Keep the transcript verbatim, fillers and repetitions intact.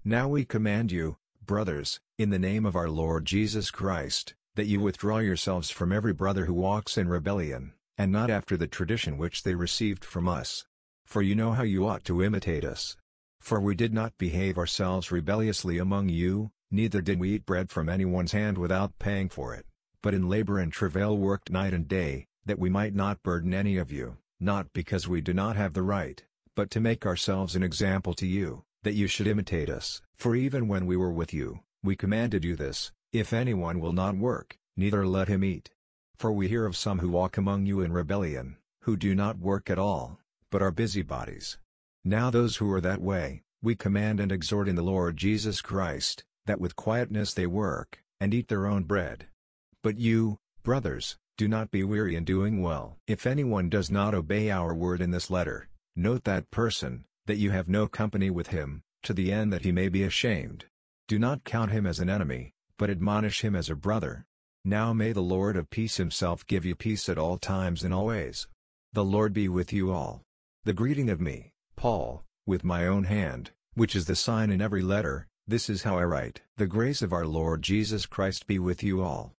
Now we command you, brothers, in the name of our Lord Jesus Christ, that you withdraw yourselves from every brother who walks in rebellion, and not after the tradition which they received from us. For you know how you ought to imitate us. For we did not behave ourselves rebelliously among you, neither did we eat bread from anyone's hand without paying for it, but in labor and travail worked night and day, that we might not burden any of you, not because we do not have the right, but to make ourselves an example to you, that you should imitate us. For even when we were with you, we commanded you this, if anyone will not work, neither let him eat. For we hear of some who walk among you in rebellion, who do not work at all, but are busybodies. Now those who are that way, we command and exhort in the Lord Jesus Christ, that with quietness they work, and eat their own bread. But you, brothers, do not be weary in doing well. If anyone does not obey our word in this letter, note that person, that you have no company with him, to the end that he may be ashamed. Do not count him as an enemy, but admonish him as a brother. Now may the Lord of peace himself give you peace at all times and always. The Lord be with you all. The greeting of me, Paul, with my own hand, which is the sign in every letter, this is how I write. The grace of our Lord Jesus Christ be with you all.